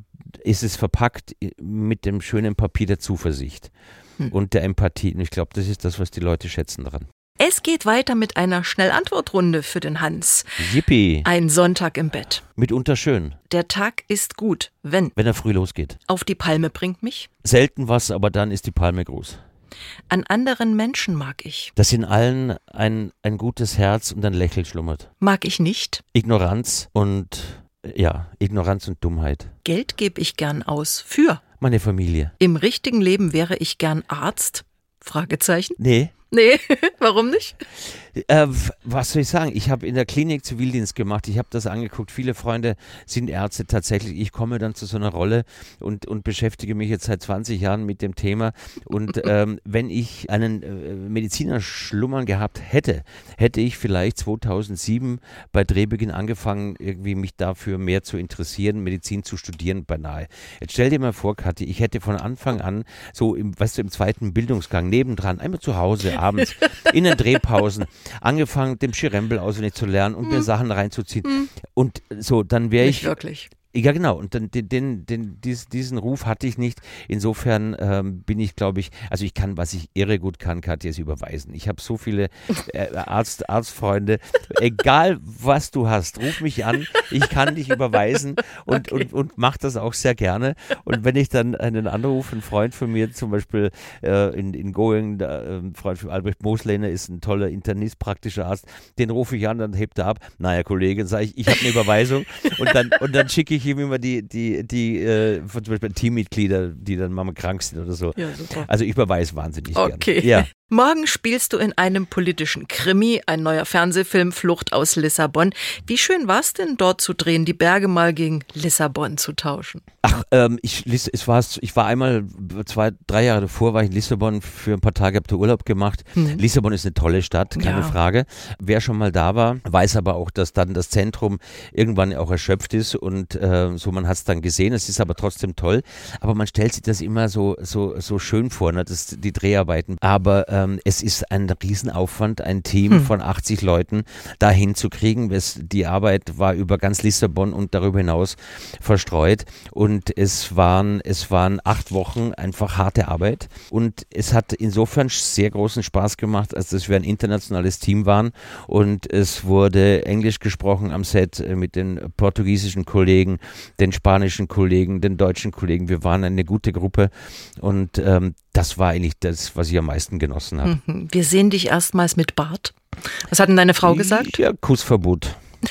ist es verpackt mit dem schönen Papier der Zuversicht hm. und der Empathie. Und ich glaube, das ist das, was die Leute schätzen daran. Es geht weiter mit einer Schnellantwortrunde für den Hans. Yippie. Ein Sonntag im Bett. Mitunter schön. Der Tag ist gut, wenn... Wenn er früh losgeht. Auf die Palme bringt mich. Selten was, aber dann ist die Palme groß. An anderen Menschen mag ich. Dass in allen ein, ein gutes Herz und ein Lächeln schlummert. Mag ich nicht. Ignoranz und, ja, Ignoranz und Dummheit. Geld gebe ich gern aus. Für? Meine Familie. Im richtigen Leben wäre ich gern Arzt? Fragezeichen. Nee. Nee, warum nicht? Äh, was soll ich sagen? Ich habe in der Klinik Zivildienst gemacht. Ich habe das angeguckt. Viele Freunde sind Ärzte tatsächlich. Ich komme dann zu so einer Rolle und, und beschäftige mich jetzt seit zwanzig Jahren mit dem Thema. Und ähm, wenn ich einen äh, Mediziner schlummern gehabt hätte, hätte ich vielleicht zweitausendsieben bei Drehbeginn angefangen, irgendwie mich dafür mehr zu interessieren, Medizin zu studieren, beinahe. Jetzt stell dir mal vor, Kathi, ich hätte von Anfang an so im, weißt du, im zweiten Bildungsgang nebendran, einmal zu Hause, abends, in den Drehpausen, angefangen, dem Schirembel auswendig zu lernen und hm. mir Sachen reinzuziehen. Hm. Und so, dann wäre ich... Nicht wirklich. Ja, genau. Und dann den, den, den, dies, diesen Ruf hatte ich nicht. Insofern ähm, bin ich, glaube ich, also ich kann, was ich irre gut kann, Katja, ist überweisen. Ich habe so viele äh, Arzt, Arztfreunde. Egal, was du hast, ruf mich an. Ich kann dich überweisen und, okay. und, und mache das auch sehr gerne. Und wenn ich dann einen Anruf, ein Freund von mir, zum Beispiel äh, in, in Going, der, ein Freund von Albrecht Moslehner ist ein toller Internist, praktischer Arzt, den rufe ich an, dann hebt er ab. Naja, Kollege, sage ich, ich habe eine Überweisung und dann, und dann schicke ich ihm immer die, die, die äh, zum Beispiel Teammitglieder, die dann mal krank sind oder so. Ja, super. Also ich überweise wahnsinnig okay. gerne. Ja. Morgen spielst du in einem politischen Krimi, ein neuer Fernsehfilm, Flucht aus Lissabon. Wie schön war es denn, dort zu drehen, die Berge mal gegen Lissabon zu tauschen? Ach, ähm, ich, es war, ich war einmal, zwei, drei Jahre davor war ich in Lissabon für ein paar Tage, habe da Urlaub gemacht. Hm. Lissabon ist eine tolle Stadt, keine ja. Frage. Wer schon mal da war, weiß aber auch, dass dann das Zentrum irgendwann auch erschöpft ist und äh, so, man hat es dann gesehen. Es ist aber trotzdem toll. Aber man stellt sich das immer so, so, so schön vor, ne? Das, die Dreharbeiten. Aber Ähm, es ist ein Riesenaufwand, ein Team hm. von achtzig Leuten dahin zu kriegen. Es, die Arbeit war über ganz Lissabon und darüber hinaus verstreut und es waren, es waren acht Wochen einfach harte Arbeit und es hat insofern sehr großen Spaß gemacht, als dass wir ein internationales Team waren und es wurde Englisch gesprochen am Set mit den portugiesischen Kollegen, den spanischen Kollegen, den deutschen Kollegen. Wir waren eine gute Gruppe und ähm, das war eigentlich das, was ich am meisten genossen habe. Wir sehen dich erstmals mit Bart. Was hat denn deine Frau gesagt? Ja, Kussverbot.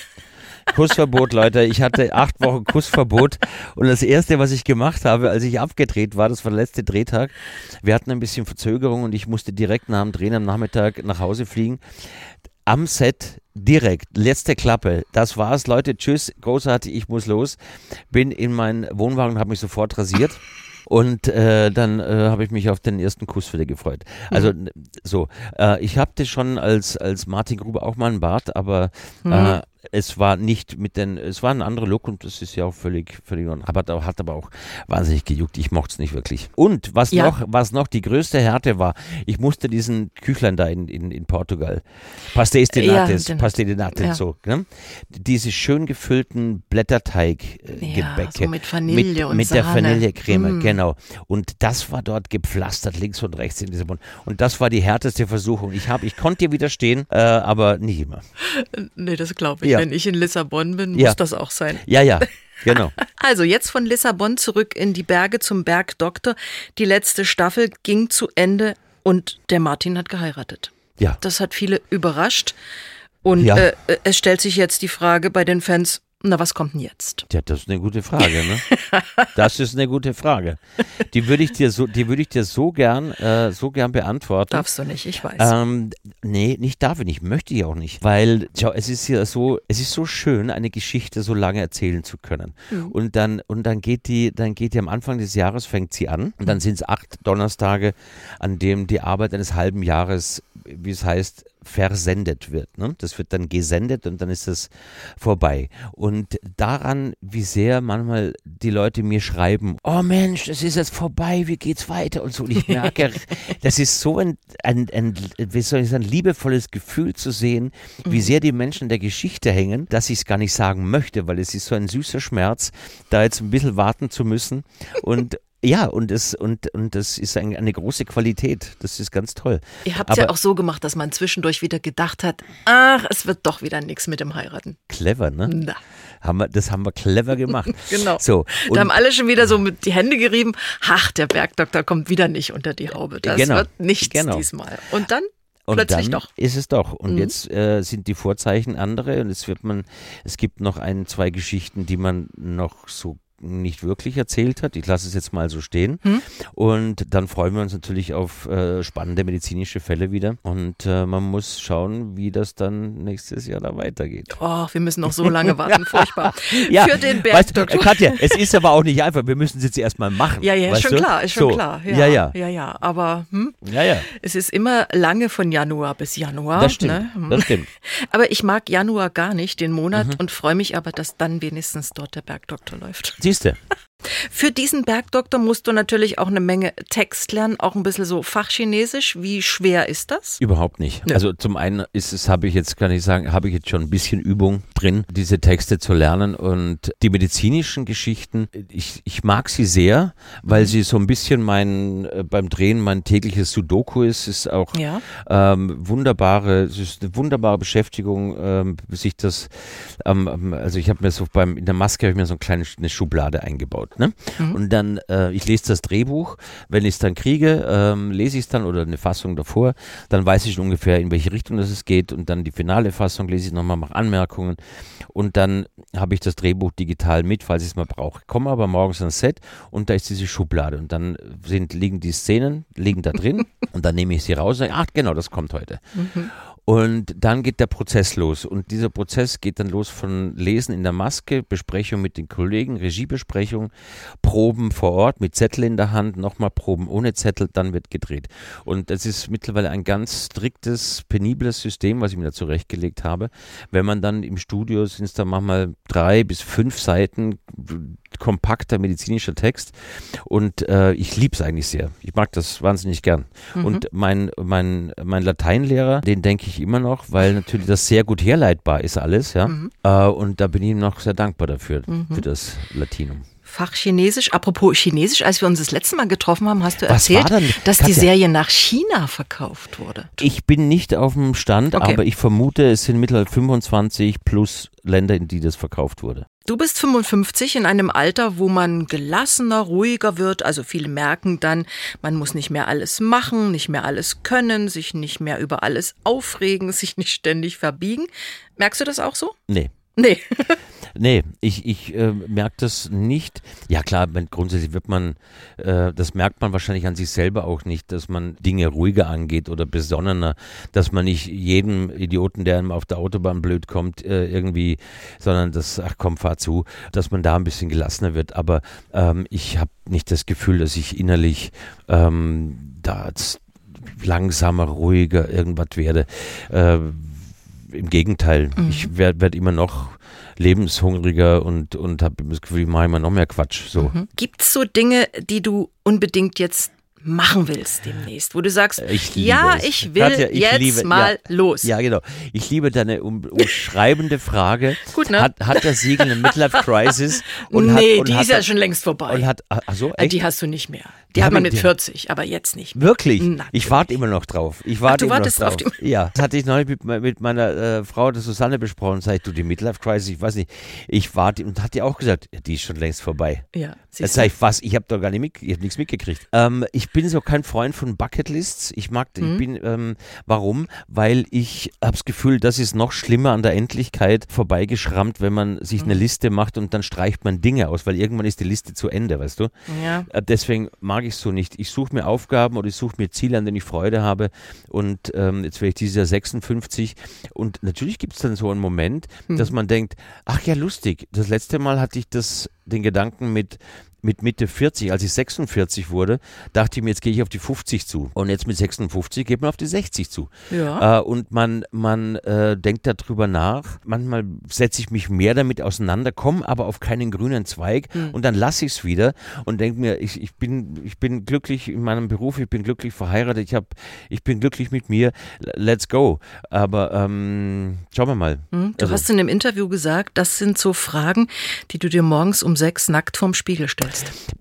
Kussverbot, Leute. Ich hatte acht Wochen Kussverbot und das Erste, was ich gemacht habe, als ich abgedreht war, das war der letzte Drehtag, wir hatten ein bisschen Verzögerung und ich musste direkt nach dem Drehen am Nachmittag nach Hause fliegen. Am Set direkt, letzte Klappe, das war's, Leute, tschüss, großartig, ich muss los. Bin in meinen Wohnwagen und habe mich sofort rasiert. Und äh, dann äh, habe ich mich auf den ersten Kuss wieder gefreut. Also mhm. so, äh, ich hatte schon als als Martin Gruber auch mal einen Bart, aber mhm. äh, es war nicht mit den, es war ein anderer Look und das ist ja auch völlig, völlig, aber hat aber auch wahnsinnig gejuckt. Ich mochte es nicht wirklich. Und was ja. noch, was noch die größte Härte war, ich musste diesen Küchlein da in, in, in Portugal, Pastéis de Natas, ja, Pastéis de Natas, ja. so, ne? Diese schön gefüllten Blätterteig-Gebäcke. Ja, so mit Vanille mit, und mit Sahne. der Vanillecreme, mm. genau. Und das war dort gepflastert, links und rechts in Lissabon. Und das war die härteste Versuchung. Ich habe, ich konnte dir widerstehen, äh, aber nicht immer. Nee, das glaube ich. Ja. Wenn ich in Lissabon bin, muss ja. das auch sein. Ja, ja, genau. Also jetzt von Lissabon zurück in die Berge zum Bergdoktor. Die letzte Staffel ging zu Ende und der Martin hat geheiratet. Ja. Das hat viele überrascht. Und ja. äh, es stellt sich jetzt die Frage bei den Fans, na, was kommt denn jetzt? Ja, das ist eine gute Frage, ne? Das ist eine gute Frage. Die würde ich dir so, die würde ich dir so gern, äh, so gern beantworten. Darfst du nicht, ich weiß. Ähm, nee, nicht darf ich nicht, möchte ich auch nicht. Weil, schau, es ist ja so, es ist so schön, eine Geschichte so lange erzählen zu können. Mhm. Und dann, und dann geht die, dann geht die am Anfang des Jahres, fängt sie an. Und dann sind es acht Donnerstage, an dem die Arbeit eines halben Jahres, wie es heißt, versendet wird. Ne? Das wird dann gesendet und dann ist das vorbei. Und daran, wie sehr manchmal die Leute mir schreiben, oh Mensch, das ist jetzt vorbei, wie geht's weiter und so. Und ich merke, das ist so ein, ein, ein, wie soll ich sagen, liebevolles Gefühl zu sehen, wie sehr die Menschen in der Geschichte hängen, dass ich es gar nicht sagen möchte, weil es ist so ein süßer Schmerz, da jetzt ein bisschen warten zu müssen. Und ja, und das, und, und das ist ein, eine große Qualität. Das ist ganz toll. Ihr habt es ja auch so gemacht, dass man zwischendurch wieder gedacht hat, ach, es wird doch wieder nichts mit dem Heiraten. Clever, ne? Na. Haben wir, das haben wir clever gemacht. Genau. So, da haben alle schon wieder so mit die Hände gerieben, ach, der Bergdoktor kommt wieder nicht unter die Haube. Das genau, wird nichts genau. diesmal. Und dann? Und Plötzlich dann doch. ist es doch. Und mhm. jetzt äh, sind die Vorzeichen andere und es wird man, es gibt noch ein, zwei Geschichten, die man noch so nicht wirklich erzählt hat. Ich lasse es jetzt mal so stehen. Hm. Und dann freuen wir uns natürlich auf äh, spannende medizinische Fälle wieder. Und äh, man muss schauen, wie das dann nächstes Jahr da weitergeht. Oh, wir müssen noch so lange warten. Furchtbar. Ja, für den Bergdoktor. Weißt, Katja, es ist aber auch nicht einfach. Wir müssen es jetzt erstmal machen. Ja, ja, ist schon du? klar, ist schon so. klar. Ja, ja, ja. ja, ja. Aber hm? ja, ja. es ist immer lange von Januar bis Januar. Das stimmt, ne? das stimmt. Aber ich mag Januar gar nicht, den Monat, Mhm. und freue mich aber, dass dann wenigstens dort der Bergdoktor läuft. Siehst du? Für diesen Bergdoktor musst du natürlich auch eine Menge Text lernen, auch ein bisschen so Fachchinesisch. Wie schwer ist das? Überhaupt nicht. Nö. Also zum einen ist es, habe ich jetzt, kann ich sagen, habe ich jetzt schon ein bisschen Übung drin, diese Texte zu lernen. Und die medizinischen Geschichten, ich, ich mag sie sehr, weil mhm. sie so ein bisschen mein, äh, beim Drehen mein tägliches Sudoku ist. Es ist auch ja. ähm, wunderbare, es ist eine wunderbare Beschäftigung, ähm, sich das, ähm, also ich habe mir so beim, in der Maske habe ich mir so eine kleine eine Schublade eingebaut. Ne? Mhm. Und dann, äh, ich lese das Drehbuch, wenn ich es dann kriege, ähm, lese ich es dann oder eine Fassung davor, dann weiß ich ungefähr, in welche Richtung das es geht, und dann die finale Fassung lese ich nochmal, mache Anmerkungen, und dann habe ich das Drehbuch digital mit, falls ich es mal brauche. Komme aber morgens ans Set und da ist diese Schublade und dann sind, liegen die Szenen, liegen da drin und dann nehme ich sie raus und sage, ach genau, das kommt heute. Mhm. Und dann geht der Prozess los, und dieser Prozess geht dann los von Lesen in der Maske, Besprechung mit den Kollegen, Regiebesprechung, Proben vor Ort mit Zettel in der Hand, nochmal Proben ohne Zettel, dann wird gedreht. Und das ist mittlerweile ein ganz striktes, penibles System, was ich mir da zurechtgelegt habe. Wenn man dann im Studio, sind es dann manchmal drei bis fünf Seiten kompakter medizinischer Text, und äh, ich liebe es eigentlich sehr. Ich mag das wahnsinnig gern. Mhm. Und mein, mein, mein Lateinlehrer, den denke ich immer noch, weil natürlich das sehr gut herleitbar ist alles, ja. Mhm. Äh, und da bin ich ihm noch sehr dankbar dafür, mhm. für das Latinum. Fachchinesisch. Apropos Chinesisch, als wir uns das letzte Mal getroffen haben, hast du Was erzählt, war denn? dass Katja, die Serie nach China verkauft wurde. Ich bin nicht auf dem Stand, Okay. aber ich vermute, es sind mittlerweile fünfundzwanzig plus Länder, in die das verkauft wurde. Du bist fünfundfünfzig, in einem Alter, wo man gelassener, ruhiger wird. Also viele merken dann, man muss nicht mehr alles machen, nicht mehr alles können, sich nicht mehr über alles aufregen, sich nicht ständig verbiegen. Merkst du das auch so? Nee. Nee. Nee, ich, ich äh, merke das nicht. Ja klar, man, grundsätzlich wird man, äh, das merkt man wahrscheinlich an sich selber auch nicht, dass man Dinge ruhiger angeht oder besonnener, dass man nicht jedem Idioten, der einem auf der Autobahn blöd kommt, äh, irgendwie, sondern das, ach komm, fahr zu, dass man da ein bisschen gelassener wird. Aber ähm, ich habe nicht das Gefühl, dass ich innerlich ähm, da langsamer, ruhiger irgendwas werde. Äh, Im Gegenteil, mhm. ich werde werd immer noch lebenshungriger und, und habe das Gefühl, ich mache immer noch mehr Quatsch. So. Mhm. Gibt es so Dinge, die du unbeedingt jetzt machen willst demnächst, wo du sagst, ich ja, es. ich will Katja, ich jetzt liebe, mal ja, los. Ja, genau. Ich liebe deine um, umschreibende Frage. Gut, ne? Hat, hat das Siegel eine Midlife-Crisis? Und nee, hat, und die hat, ist ja schon längst vorbei. Und hat, ach so, echt? Die hast du nicht mehr. Die Die hat man hab ich- mit vierzig, aber jetzt nicht mehr. Wirklich? Natürlich. Ich warte immer noch drauf. Ich warte du immer wartest noch auf drauf. Ja, das hatte ich neulich mit, me- mit meiner äh, Frau, der Susanne, besprochen. Sag ich, du, die Midlife-Crisis, ich weiß nicht, ich warte. Und hat die auch gesagt, ja, die ist schon längst vorbei. Ja, Jetzt siehst sag du. ich, was? Ich habe doch gar nicht mit, ich hab nichts mitgekriegt. Ähm, ich bin so kein Freund von Bucketlists. Ich mag, Mhm. ich bin, ähm, warum? Weil ich habe das Gefühl, das ist noch schlimmer an der Endlichkeit vorbeigeschrammt, wenn man sich eine Liste macht und dann streicht man Dinge aus, weil irgendwann ist die Liste zu Ende, weißt du? Ja. Äh, Deswegen mag ich es so nicht. Ich suche mir Aufgaben oder ich suche mir Ziele, an denen ich Freude habe. Und ähm, jetzt werde ich dieses Jahr sechsundfünfzig. Und natürlich gibt es dann so einen Moment, Mhm. dass man denkt, ach ja, lustig, das letzte Mal hatte ich das den Gedanken mit Mit Mitte vierzig, als ich sechsundvierzig wurde, dachte ich mir, jetzt gehe ich auf die fünfzig zu. Und jetzt mit sechsundfünfzig geht man auf die sechzig zu. Ja. Äh, und man, man äh, denkt darüber nach. Manchmal setze ich mich mehr damit auseinander, komme aber auf keinen grünen Zweig hm. und dann lasse ich es wieder und denke mir, ich, ich, bin, ich bin glücklich in meinem Beruf, ich bin glücklich verheiratet, ich, hab, ich bin glücklich mit mir, let's go. Aber ähm, schauen wir mal. Hm. Du also, hast in dem Interview gesagt, das sind so Fragen, die du dir morgens um sechs nackt vorm Spiegel stellst.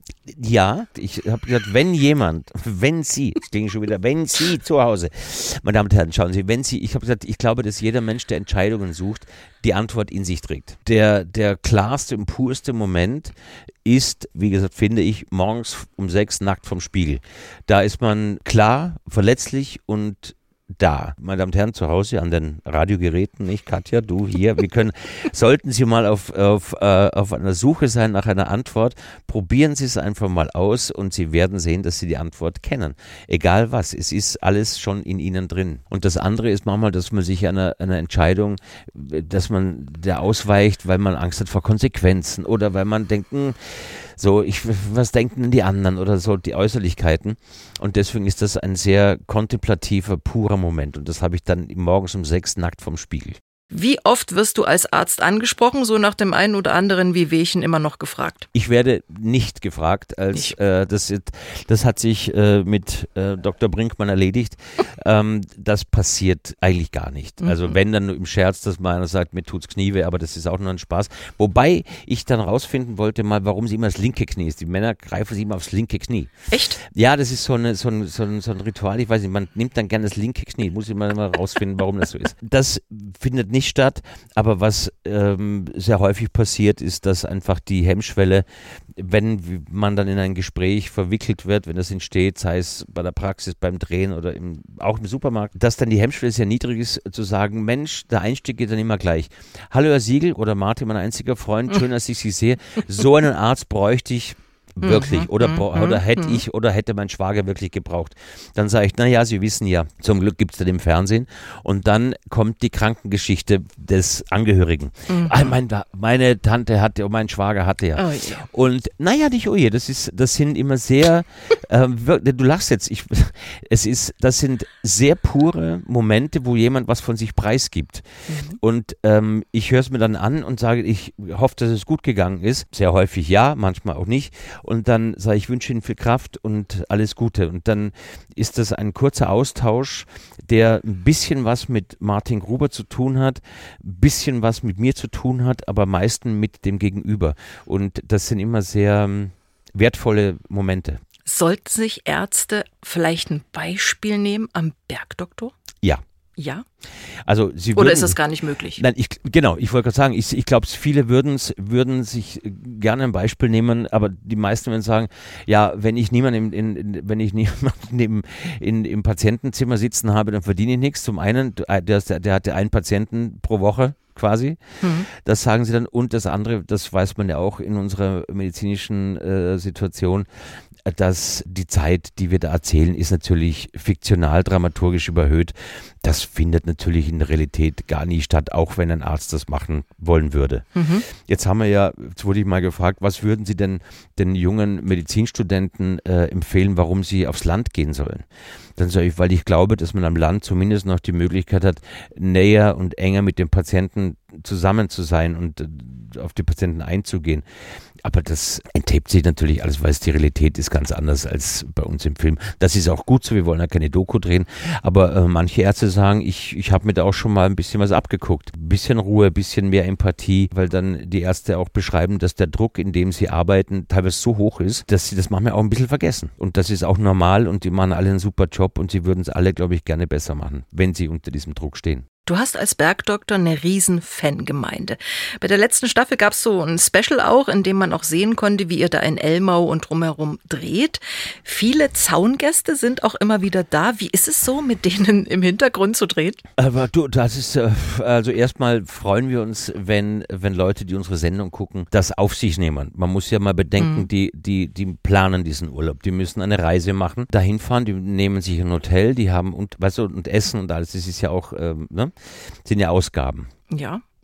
Ja, ich habe gesagt, wenn jemand, wenn Sie, ich denke schon wieder, wenn Sie zu Hause, meine Damen und Herren, schauen Sie, wenn Sie, ich habe gesagt, ich glaube, dass jeder Mensch, der Entscheidungen sucht, die Antwort in sich trägt. Der, der klarste und purste Moment ist, wie gesagt, finde ich, morgens um sechs nackt vom Spiegel. Da ist man klar, verletzlich und da. Meine Damen und Herren, zu Hause an den Radiogeräten, nicht Katja, du hier, wir können, sollten Sie mal auf, auf, äh, auf einer Suche sein nach einer Antwort, probieren Sie es einfach mal aus und Sie werden sehen, dass Sie die Antwort kennen. Egal was, es ist alles schon in Ihnen drin. Und das andere ist manchmal, dass man sich einer, einer Entscheidung, dass man der ausweicht, weil man Angst hat vor Konsequenzen oder weil man denkt, mh, so, ich, was denken denn die anderen oder so, die Äußerlichkeiten. Und deswegen ist das ein sehr kontemplativer, purer Moment. Und das habe ich dann morgens um sechs nackt vom Spiegel. Wie oft wirst du als Arzt angesprochen, so nach dem einen oder anderen Wehwehchen immer noch gefragt? Ich werde nicht gefragt, als äh, das, das hat sich äh, mit äh, Doktor Brinkmann erledigt. ähm, das passiert eigentlich gar nicht. Mhm. Also wenn dann nur im Scherz, dass mal einer sagt, mir tut's Knie weh, aber das ist auch nur ein Spaß. Wobei ich dann rausfinden wollte mal, warum sie immer das linke Knie ist. Die Männer greifen sich immer aufs linke Knie. Echt? Ja, das ist so, eine, so, ein, so, ein, so ein Ritual. Ich weiß nicht, man nimmt dann gerne das linke Knie. Muss ich mal, mal rausfinden, warum das so ist. Das findet nicht statt, aber was ähm, sehr häufig passiert, ist, dass einfach die Hemmschwelle, wenn man dann in ein Gespräch verwickelt wird, wenn das entsteht, sei es bei der Praxis, beim Drehen oder im, auch im Supermarkt, dass dann die Hemmschwelle sehr niedrig ist, zu sagen, Mensch, der Einstieg geht dann immer gleich. Hallo Herr Siegel oder Martin, mein einziger Freund, schön, dass ich Sie sehe. So einen Arzt bräuchte ich wirklich, mhm, oder, mhm, oder hätte ich oder hätte mein Schwager wirklich gebraucht. Dann sage ich, naja, Sie wissen ja, zum Glück gibt es das im Fernsehen. Und dann kommt die Krankengeschichte des Angehörigen. Mhm. Ah, mein, meine Tante hatte, mein Schwager hatte ja. Oh, ja. Und naja, nicht oh je, das ist, das sind immer sehr, äh, du lachst jetzt, ich, es ist, das sind sehr pure Momente, wo jemand was von sich preisgibt. Mhm. Und ähm, ich höre es mir dann an und sage, ich hoffe, dass es gut gegangen ist. Sehr häufig ja, manchmal auch nicht. Und dann sage ich, ich wünsche Ihnen viel Kraft und alles Gute. Und dann ist das ein kurzer Austausch, der ein bisschen was mit Martin Gruber zu tun hat, ein bisschen was mit mir zu tun hat, aber meistens mit dem Gegenüber. Und das sind immer sehr wertvolle Momente. Sollten sich Ärzte vielleicht ein Beispiel nehmen am Bergdoktor? Ja. Ja? Also sie würden, Oder ist das gar nicht möglich? Nein, ich, genau, ich wollte gerade sagen, ich, ich glaube, viele würden sich gerne ein Beispiel nehmen, aber die meisten würden sagen, ja, wenn ich niemanden in, in, wenn ich niemanden im, in, im Patientenzimmer sitzen habe, dann verdiene ich nichts. Zum einen, der, der, der hatte einen Patienten pro Woche quasi, mhm. Das sagen sie dann. Und das andere, das weiß man ja auch in unserer medizinischen äh, Situation, dass die Zeit, die wir da erzählen, ist natürlich fiktional, dramaturgisch überhöht. Das findet natürlich in der Realität gar nie statt, auch wenn ein Arzt das machen wollen würde. Mhm. Jetzt haben wir ja, jetzt wurde ich mal gefragt, was würden Sie denn den jungen Medizinstudenten äh, empfehlen, warum sie aufs Land gehen sollen? Dann sage ich, weil ich glaube, dass man am Land zumindest noch die Möglichkeit hat, näher und enger mit dem Patienten zusammen zu sein und äh, auf die Patienten einzugehen. Aber das enttapt sich natürlich alles, weil es die Realität ist ganz anders als bei uns im Film. Das ist auch gut so, wir wollen ja keine Doku drehen, aber äh, manche Ärzte sagen, ich, ich habe mir da auch schon mal ein bisschen was abgeguckt. Ein bisschen Ruhe, ein bisschen mehr Empathie, weil dann die Ärzte auch beschreiben, dass der Druck, in dem sie arbeiten, teilweise so hoch ist, dass sie das manchmal auch ein bisschen vergessen. Und das ist auch normal und die machen alle einen super Job und sie würden es alle, glaube ich, gerne besser machen, wenn sie unter diesem Druck stehen. Du hast als Bergdoktor eine riesen Fangemeinde. Bei der letzten Staffel gab es so ein Special auch, in dem man auch sehen konnte, wie ihr da in Elmau und drumherum dreht. Viele Zaungäste sind auch immer wieder da. Wie ist es so, mit denen im Hintergrund zu drehen? Aber du, das ist, also erstmal freuen wir uns, wenn, wenn Leute, die unsere Sendung gucken, das auf sich nehmen. Man muss ja mal bedenken, mhm. die, die, die planen diesen Urlaub. Die müssen eine Reise machen, dahin fahren, die nehmen sich ein Hotel, die haben und, weißt du, und Essen und alles. Das ist ja auch, ähm, ne? Sind ja Ausgaben. Ja.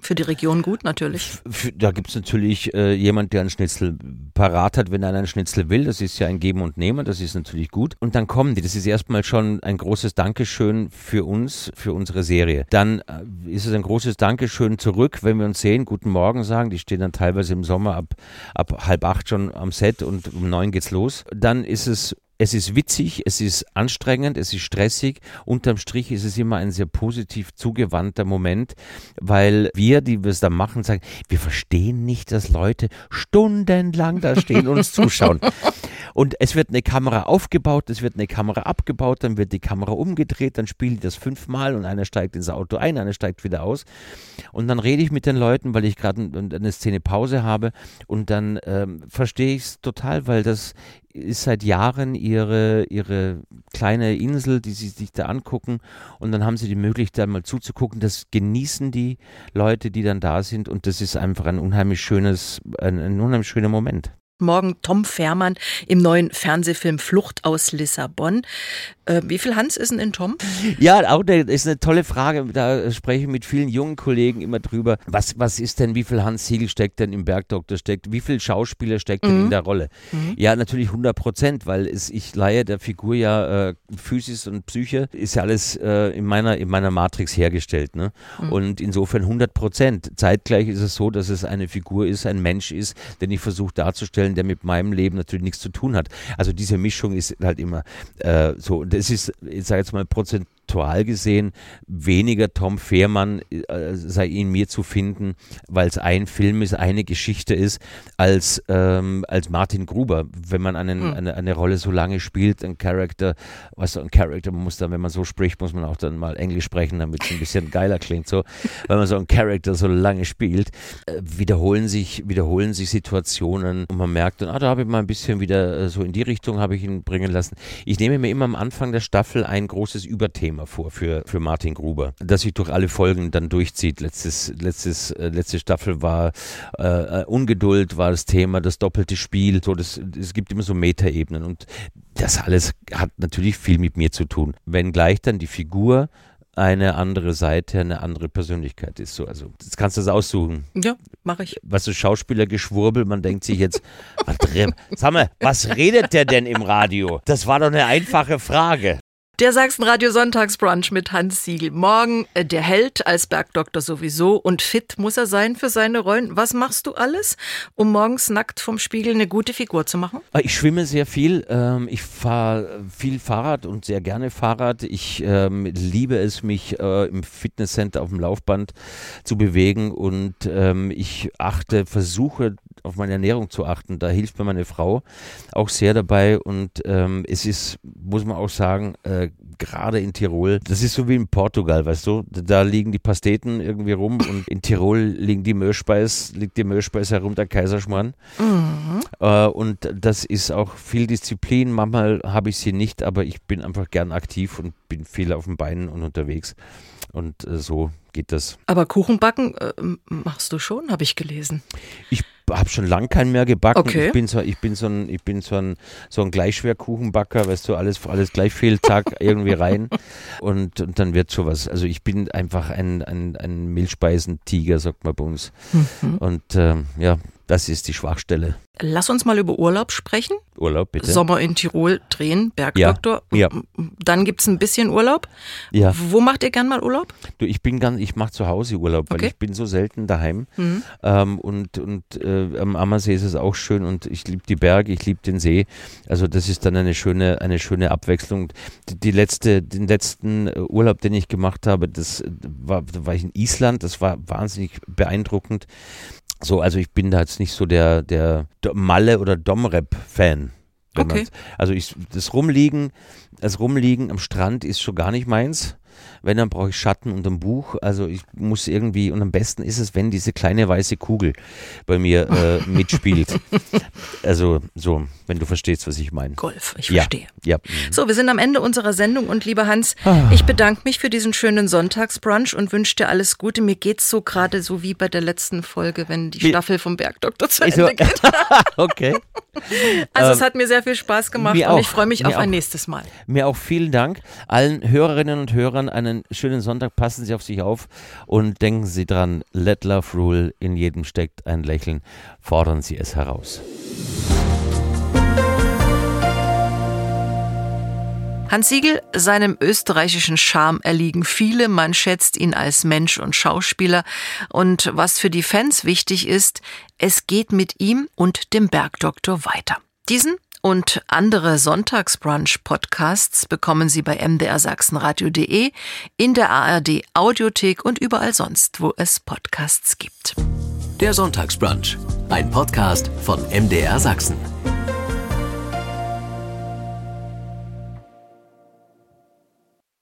Für die Region gut natürlich. F- Da gibt es natürlich äh, jemand, der einen Schnitzel parat hat, wenn einer einen Schnitzel will. Das ist ja ein Geben und Nehmen, das ist natürlich gut. Und dann kommen die. Das ist erstmal schon ein großes Dankeschön für uns, für unsere Serie. Dann äh, ist es ein großes Dankeschön zurück, wenn wir uns sehen, guten Morgen sagen. Die stehen dann teilweise im Sommer ab, ab halb acht schon am Set und um neun geht's los. Dann ist es Es ist witzig, es ist anstrengend, es ist stressig. Unterm Strich ist es immer ein sehr positiv zugewandter Moment, weil wir, die wir es da machen, sagen, wir verstehen nicht, dass Leute stundenlang da stehen und uns zuschauen. Und es wird eine Kamera aufgebaut, es wird eine Kamera abgebaut, dann wird die Kamera umgedreht, dann spielen die das fünfmal und einer steigt ins Auto ein, einer steigt wieder aus. Und dann rede ich mit den Leuten, weil ich gerade eine Szene Pause habe und dann ähm, verstehe ich es total, weil das ist seit Jahren ihre, ihre kleine Insel, die sie sich da angucken und dann haben sie die Möglichkeit, mal zuzugucken. Das genießen die Leute, die dann da sind und das ist einfach ein unheimlich schönes, ein, ein unheimlich schöner Moment. Morgen Tom Fährmann im neuen Fernsehfilm Flucht aus Lissabon. Äh, wie viel Hans ist denn in Tom? Ja, auch das ist eine tolle Frage. Da spreche ich mit vielen jungen Kollegen immer drüber. Was, was ist denn, wie viel Hans Siegel steckt denn im Bergdoktor steckt? Wie viel Schauspieler steckt denn mhm. in der Rolle? Mhm. Ja, natürlich hundert Prozent, weil es, ich leihe der Figur ja äh, Physis und Psyche, ist ja alles äh, in meiner, in meiner Matrix hergestellt. Ne? Mhm. Und insofern hundert Prozent. Zeitgleich ist es so, dass es eine Figur ist, ein Mensch ist, den ich versuche darzustellen, der mit meinem Leben natürlich nichts zu tun hat. Also diese Mischung ist halt immer äh, so. Und es ist, ich sage jetzt mal prozentual gesehen, weniger Tom Fährmann äh, sei in mir zu finden, weil es ein Film ist, eine Geschichte ist, als, ähm, als Martin Gruber. Wenn man einen, mhm. eine, eine Rolle so lange spielt, ein Charakter, was ein Charakter, man muss dann, wenn man so spricht, muss man auch dann mal Englisch sprechen, damit es ein bisschen geiler klingt. So, wenn man so einen Charakter so lange spielt, äh, wiederholen sich, wiederholen sich Situationen und man merkt dann, ah, da habe ich mal ein bisschen wieder äh, so in die Richtung habe ich ihn bringen lassen. Ich nehme mir immer am Anfang der Staffel ein großes Überthema vor für, für Martin Gruber, das sich durch alle Folgen dann durchzieht. Letztes, letztes, äh, letzte Staffel war äh, Ungeduld, war das Thema, das doppelte Spiel. So, das, es gibt immer so Metaebenen und das alles hat natürlich viel mit mir zu tun. Wenngleich dann die Figur eine andere Seite, eine andere Persönlichkeit ist. So, also, jetzt kannst du das aussuchen. Ja, mache ich. Was so Schauspielergeschwurbel, man denkt sich jetzt, was, sag mal, was redet der denn im Radio? Das war doch eine einfache Frage. Der Sachsen-Radio Sonntagsbrunch mit Hans Siegel. Morgen äh, der Held als Bergdoktor sowieso und fit muss er sein für seine Rollen. Was machst du alles, um morgens nackt vom Spiegel eine gute Figur zu machen? Ich schwimme sehr viel. Ähm, ich fahre viel Fahrrad und sehr gerne Fahrrad. Ich ähm, liebe es, mich äh, im Fitnesscenter auf dem Laufband zu bewegen und ähm, ich achte, versuche auf meine Ernährung zu achten. Da hilft mir meine Frau auch sehr dabei und ähm, es ist, muss man auch sagen, äh, gerade in Tirol, das ist so wie in Portugal, weißt du, da liegen die Pasteten irgendwie rum und in Tirol liegen die Mehlspeis, liegt die Mehlspeis herum, der Kaiserschmarrn. Mhm. Äh, und das ist auch viel Disziplin, manchmal habe ich sie nicht, aber ich bin einfach gern aktiv und bin viel auf den Beinen und unterwegs und äh, so geht das. Aber Kuchenbacken äh, machst du schon, habe ich gelesen. Ich habe schon lange keinen mehr gebacken. Okay. Ich bin so, ich bin so ein, ich bin so ein, so ein Gleichschwerkuchenbacker, weißt du, alles, alles gleich viel Tag irgendwie rein und, und dann wird sowas. Also ich bin einfach ein, ein, ein Milchspeisentiger, sagt man bei uns. Mhm. Und ähm, ja, das ist die Schwachstelle. Lass uns mal über Urlaub sprechen. Urlaub, bitte. Sommer in Tirol drehen, Bergdoktor. Ja, ja. Dann gibt es ein bisschen Urlaub. Ja. Wo macht ihr gern mal Urlaub? Du, ich bin ganz, ich mache zu Hause Urlaub, weil okay. ich bin so selten daheim. Mhm. Ähm, und und äh, am Ammersee ist es auch schön und ich liebe die Berge, ich liebe den See. Also das ist dann eine schöne, eine schöne Abwechslung. Die, die letzte, den letzten Urlaub, den ich gemacht habe, das war, da war ich in Island. Das war wahnsinnig beeindruckend. So, also ich bin da jetzt nicht so der, der Malle- oder Domrep-Fan. Okay. Also ich, das Rumliegen, das Rumliegen am Strand ist schon gar nicht meins. Wenn, dann brauche ich Schatten und ein Buch. Also ich muss irgendwie, und am besten ist es, wenn diese kleine weiße Kugel bei mir äh, mitspielt. Also so, wenn du verstehst, was ich meine. Golf, ich ja, verstehe. Ja. So, wir sind am Ende unserer Sendung und lieber Hans, ich bedanke mich für diesen schönen Sonntagsbrunch und wünsche dir alles Gute. Mir geht's so gerade so wie bei der letzten Folge, wenn die Staffel vom Bergdoktor zu Ende geht. Okay. Also es hat mir sehr viel Spaß gemacht und auch, ich freue mich auf auch. ein nächstes Mal. Mir auch vielen Dank. Allen Hörerinnen und Hörern einen schönen Sonntag. Passen Sie auf sich auf und denken Sie dran, let love rule. In jedem steckt ein Lächeln. Fordern Sie es heraus. Hans Siegel, seinem österreichischen Charme erliegen viele. Man schätzt ihn als Mensch und Schauspieler. Und was für die Fans wichtig ist, es geht mit ihm und dem Bergdoktor weiter. Diesen und andere Sonntagsbrunch-Podcasts bekommen Sie bei m d r sachsenradio punkt d e, in der A R D-Audiothek und überall sonst, wo es Podcasts gibt. Der Sonntagsbrunch, ein Podcast von M D R Sachsen.